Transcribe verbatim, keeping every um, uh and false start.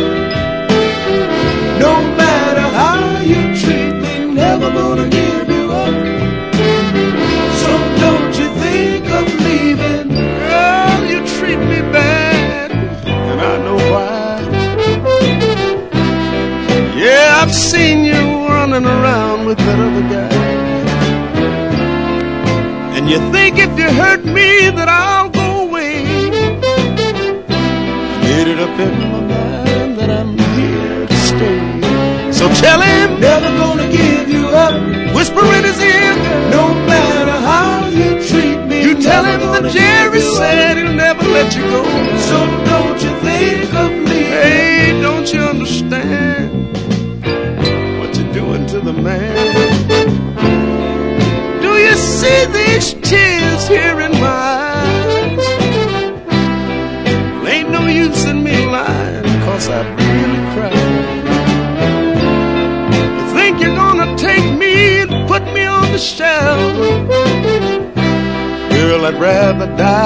No matter how you treat me, never gonna give you up. So don't you think of leaving. Girl, you treat me bad, and I know why. Yeah, I've seen you running around with that other guy. And you think if you hurt me that I'll go away. Made it up in my mind that I'm here to stay. So tell him, never gonna give you up. Whisper in his ear, no matter how you treat me. You tell him that Jerry said he'll never let you go. So don't you think of me. Hey, don't you understand what you're doing to the man? Do you see these tears here in my eyes? Well, ain't no use in me lying, 'cause I really cried. You think you're gonna take me and put me on the shelf? Girl, I'd rather die.